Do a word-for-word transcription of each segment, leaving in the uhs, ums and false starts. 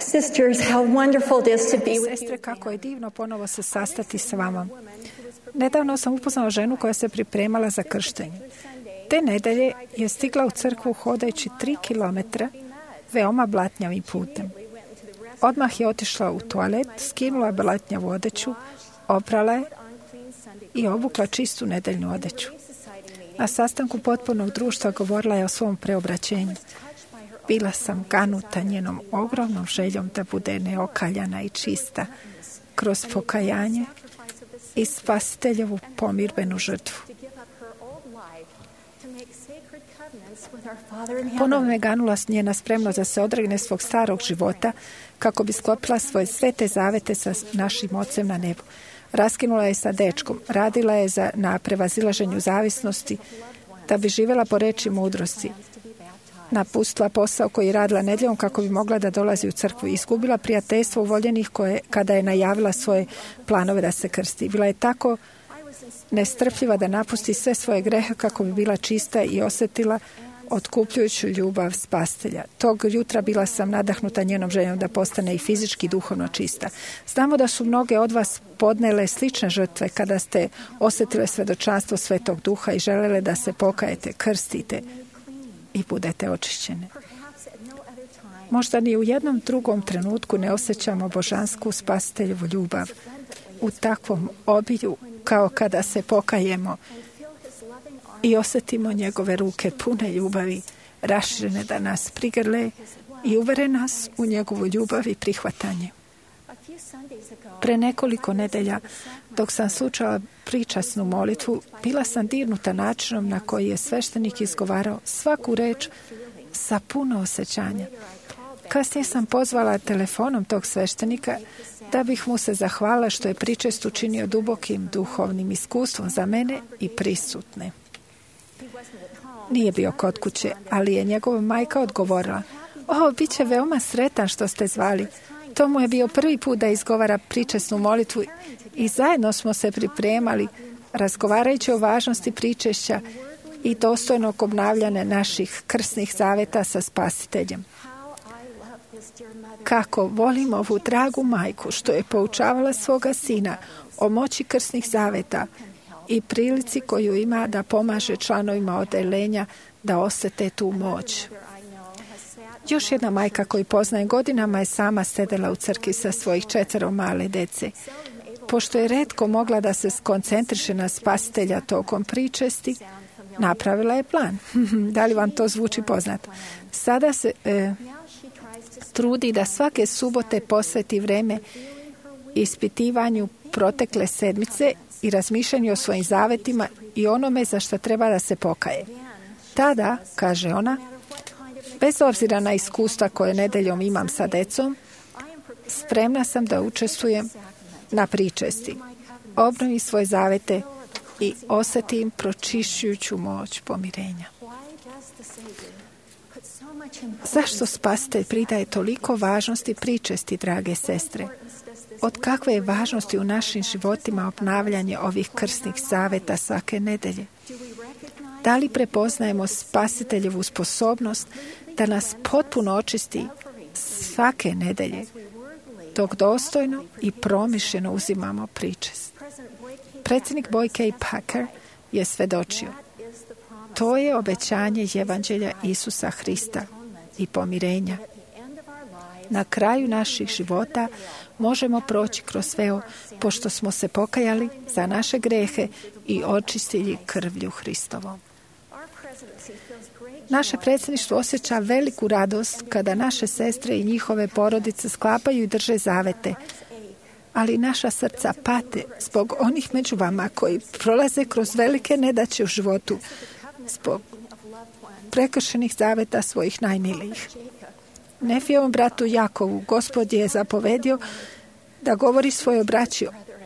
Sisters, how wonderful it is to be with Sestre, you. kako je divno ponovo se sastati s vama. Nedavno sam upoznala ženu koja se pripremala za krštenje. Te nedelje je stigla u crkvu hodajući tri kilometra veoma blatnjavim putem. Odmah je otišla u toalet, skinula blatnjavu odeću, oprala je i obukla čistu nedeljnu odeću. Na sastanku potpunog društva govorila je o svom preobraćenju. Bila sam ganuta njenom ogromnom željom da bude neokaljana i čista kroz pokajanje i Spasiteljevu pomirbenu žrtvu. Ponovno je ganula njena spremnost da se odregne svog starog života kako bi sklopila svoje svete zavete sa našim Ocem na nebu. Raskinula je sa dečkom, radila je za, na prevazilaženju zavisnosti da bi živjela po reči mudrosti. Napustila posao koji je radila nedjeljom kako bi mogla da dolazi u crkvu i izgubila prijateljstvo uvoljenih koje, kada je najavila svoje planove da se krsti. Bila je tako nestrpljiva da napusti sve svoje grehe kako bi bila čista i osjetila otkupljujuću ljubav Spasitelja. Tog jutra bila sam nadahnuta njenom željom da postane i fizički i duhovno čista. Znamo da su mnoge od vas podnele slične žrtve kada ste osjetile svjedočanstvo Svetog Duha i želele da se pokajete, krstite i budete očišćene. Možda ni u jednom drugom trenutku ne osjećamo božansku Spasiteljevu ljubav u takvom obilju kao kada se pokajemo i osjetimo njegove ruke pune ljubavi, raširene da nas prigrle i uvere nas u njegovu ljubav i prihvatanje. Pre nekoliko nedelja, dok sam slušala pričasnu molitvu, bila sam dirnuta načinom na koji je sveštenik izgovarao svaku reč sa puno osjećanja. Kasnije sam pozvala telefonom tog sveštenika da bih mu se zahvalila što je pričest učinio dubokim duhovnim iskustvom za mene i prisutne. Nije bio kod kuće, ali je njegova majka odgovorila: "O, bit će veoma sretan što ste zvali." To mu je bio prvi put da izgovara pričesnu molitvu i zajedno smo se pripremali, razgovarajući o važnosti pričešća i dostojnog obnavljanja naših krsnih zaveta sa Spasiteljem. Kako volim ovu dragu majku što je poučavala svoga sina o moći krsnih zaveta i prilici koju ima da pomaže članovima odeljenja da osjete tu moć. Još jedna majka koju poznaje godinama je sama sedela u crkvi sa svojih četvero male dece. Pošto je retko mogla da se skoncentriše na Spasitelja tokom pričesti, napravila je plan. Da li vam to zvuči poznato? Sada se e, trudi da svake subote posveti vreme ispitivanju protekle sedmice i razmišljanju o svojim zavetima i onome za što treba da se pokaje. Tada, kaže ona, bez obzira na iskustva koje nedeljom imam sa decom, spremna sam da učestvujem na pričesti, obnovim svoje zavete i osjetim pročišćujuću moć pomirenja. Zašto Spasitelj pridaje toliko važnosti pričesti, drage sestre? Od kakve je važnosti u našim životima obnavljanje ovih krsnih zaveta svake nedelje? Da li prepoznajemo Spasiteljevu sposobnost da nas potpuno očisti svake nedelje, dok dostojno i promišljeno uzimamo pričest? Predsjednik Boy K. Packer je svedočio: to je obećanje evanđelja Isusa Hrista i pomirenja. Na kraju naših života možemo proći kroz sve, pošto smo se pokajali za naše grehe i očistili krvlju Hristovom. Naše predsjedništvo osjeća veliku radost kada naše sestre i njihove porodice sklapaju i drže zavete, ali naša srca pate zbog onih među vama koji prolaze kroz velike nedaće u životu, zbog prekršenih zaveta svojih najmilijih. Nefijevom bratu Jakovu Gospod je zapovedio da govori svojoj braći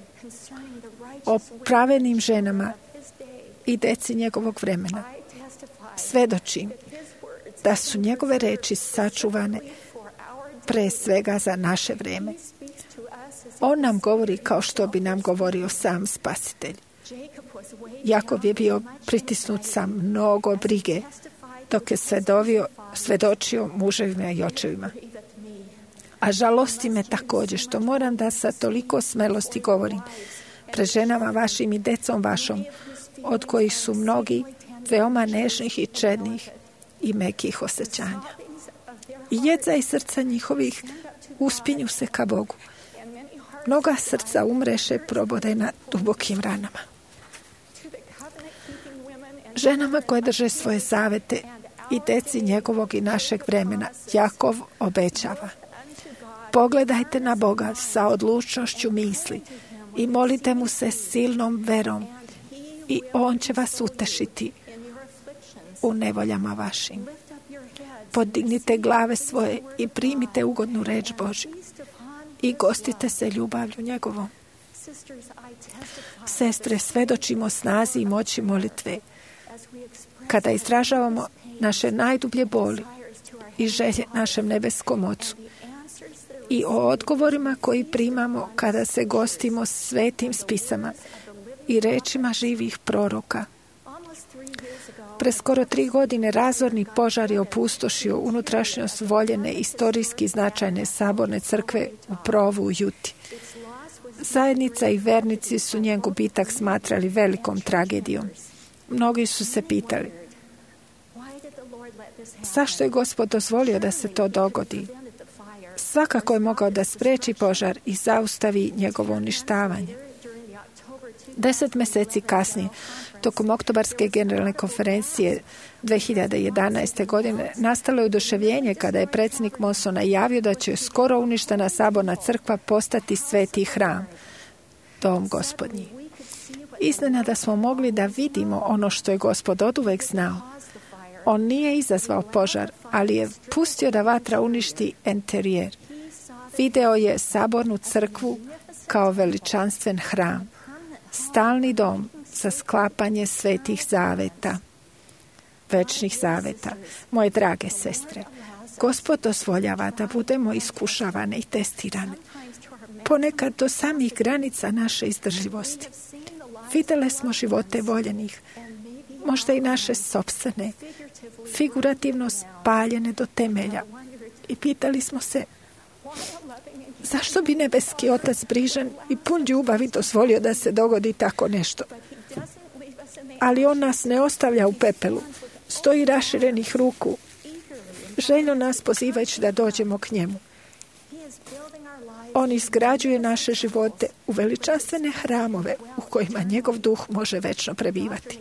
o pravednim ženama i deci njegovog vremena. Svedočim da su njegove reči sačuvane pre svega za naše vrijeme. On nam govori kao što bi nam govorio sam Spasitelj. Jakov je bio pritisnut sa mnogo brige dok je svedovio, svedočio muževima i očevima. A žalosti me također što moram da sa toliko smelosti govorim pred ženama vašim i decom vašom, od kojih su mnogi veoma nežnih i čednih i mekih osjećanja. I jedza i srca njihovih uspinju se ka Bogu. Mnoga srca umreše probodena dubokim ranama. Ženama koje drže svoje zavete i deci njegovog i našeg vremena, Jakov obećava: pogledajte na Boga sa odlučnošću misli i molite mu se silnom verom i on će vas utešiti u nevoljama vašim. Podignite glave svoje i primite ugodnu reč Božju i gostite se ljubavlju njegovom. Sestre, svedočimo snazi i moći molitve kada izražavamo naše najdublje boli i želje našem nebeskom Ocu i o odgovorima koji primamo kada se gostimo svetim spisama i rečima živih proroka. Pre skoro tri godine razorni požar je opustošio unutrašnjost voljene, istorijski značajne saborne crkve u Provu u Juti. Zajednica i vernici su njen gubitak smatrali velikom tragedijom. Mnogi su se pitali: zašto je Gospod dozvolio da se to dogodi? Svakako je mogao da spreči požar i zaustavi njegovo uništavanje. Deset mjeseci kasnije, tokom oktobarske generalne konferencije dve hiljade jedanaeste. godine, nastalo je oduševljenje kada je predsjednik Monson najavio da će skoro uništena saborna crkva postati sveti hram, dom Gospodnji. Iznenada smo mogli da vidimo ono što je Gospod oduvek znao. On nije izazvao požar, ali je pustio da vatra uništi enterijer. Video je sabornu crkvu kao veličanstven hram, stalni dom za sklapanje svetih zaveta, večnih zaveta. Moje drage sestre, Gospod dozvoljava da budemo iskušavane i testirane, ponekad do samih granica naše izdržljivosti. Vidjeli smo živote voljenih, možda i naše sopstvene, figurativno spaljene do temelja. I pitali smo se: zašto bi nebeski Otac brižan i pun ljubavi dozvolio da se dogodi tako nešto? Ali on nas ne ostavlja u pepelu, stoji raširenih ruku, željno nas pozivajući da dođemo k njemu. On izgrađuje naše živote u veličanstvene hramove u kojima njegov duh može večno prebivati.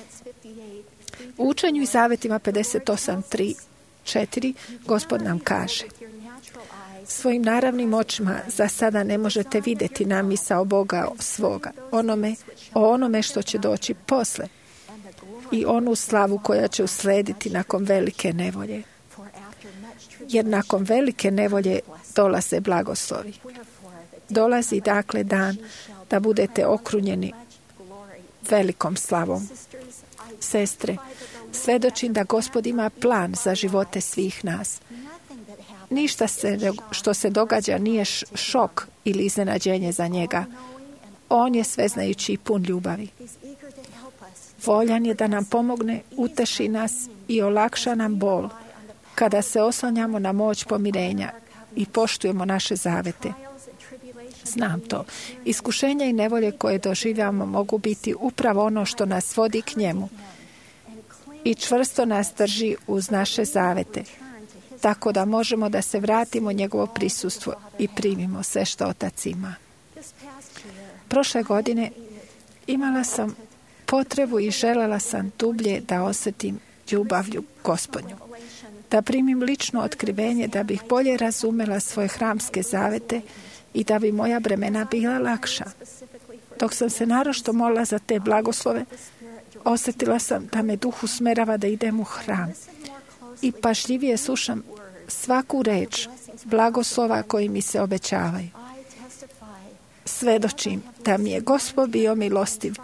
U učenju i zavetima pedeset osam tri četiri Gospod nam kaže: svojim naravnim očima za sada ne možete vidjeti namisao Boga svoga, onome, o onome što će doći posle i onu slavu koja će uslediti nakon velike nevolje. Jer nakon velike nevolje dolaze blagoslovi. Dolazi dakle dan da budete okrunjeni velikom slavom. Sestre, svedočim da Gospod ima plan za živote svih nas. Ništa se, što se događa nije šok ili iznenađenje za njega. On je sveznajući i pun ljubavi. Voljan je da nam pomogne, uteši nas i olakša nam bol kada se oslanjamo na moć pomirenja i poštujemo naše zavete. Znam to. Iskušenja i nevolje koje doživljamo mogu biti upravo ono što nas vodi k njemu i čvrsto nas drži uz naše zavete, tako da možemo da se vratimo u njegovo prisustvo i primimo sve što Otac ima. Prošle godine imala sam potrebu i želela sam dublje da osjetim ljubavlju Gospodnju, da primim lično otkrivenje, da bih bolje razumela svoje hramske zavete i da bi moja bremena bila lakša. Dok sam se naročito molila za te blagoslove, osjetila sam da me duh usmerava da idem u hram i pažljivije slušam svaku reč blagoslova koji mi se obećavaju. Svedočim da mi je Gospod bio milostiv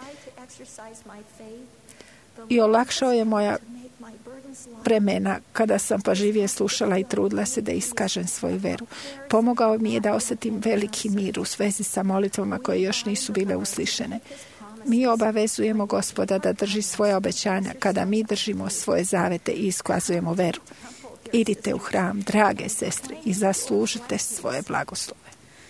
i olakšao je moja vremena kada sam pažljivije slušala i trudila se da iskažem svoju veru. Pomogao mi je da osjetim veliki mir u svezi sa molitvama koje još nisu bile uslišene. Mi obavezujemo Gospoda da drži svoje obećanja kada mi držimo svoje zavete i iskazujemo veru. Idite u hram, drage sestre, i zaslužite svoje blagoslove.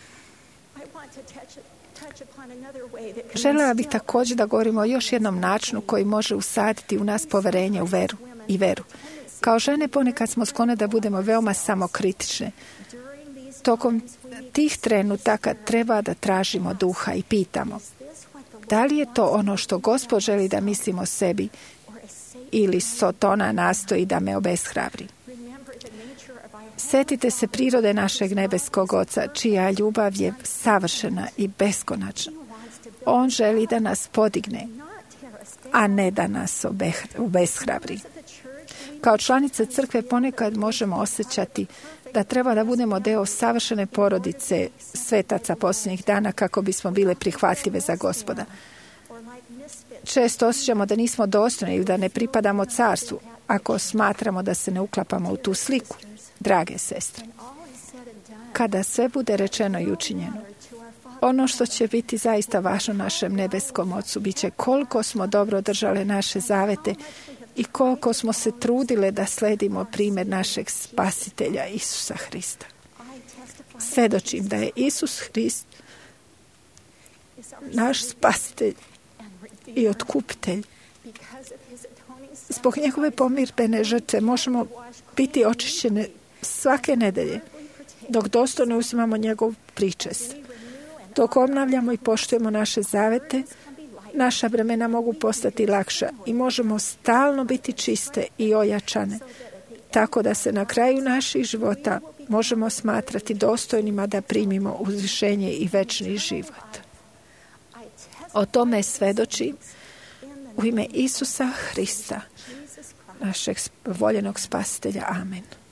Željela bih također da govorimo o još jednom načinu koji može usaditi u nas poverenje u veru i veru. Kao žene ponekad smo sklone da budemo veoma samokritične. Tokom tih trenutaka treba da tražimo duha i pitamo: da li je to ono što Gospod želi da mislimo o sebi ili Sotona nastoji da me obeshrabri? Sjetite se prirode našeg nebeskog Oca, čija ljubav je savršena i beskonačna. On želi da nas podigne, a ne da nas obeshrabri. Kao članice crkve ponekad možemo osjećati da treba da budemo deo savršene porodice svetaca posljednjih dana kako bismo bile prihvatljive za Gospoda. Često osjećamo da nismo dostojni ili da ne pripadamo carstvu ako smatramo da se ne uklapamo u tu sliku. Drage sestre, kada sve bude rečeno i učinjeno, ono što će biti zaista važno našem nebeskom Ocu bit će koliko smo dobro držale naše zavete i koliko smo se trudile da sledimo primjer našeg spasitelja Isusa Hrista. Svjedočim da je Isus Hrist naš spasitelj i otkupitelj. Zbog njegove pomirbene žrtve možemo biti očišćene svake nedelje, dok dostojno uzimamo njegov pričest. Dok obnavljamo i poštujemo naše zavete, naša vremena mogu postati lakša i možemo stalno biti čiste i ojačane, tako da se na kraju naših života možemo smatrati dostojnima da primimo uzvišenje i večni život. O tome svedočim u ime Isusa Hrista, našeg voljenog spasitelja. Amen.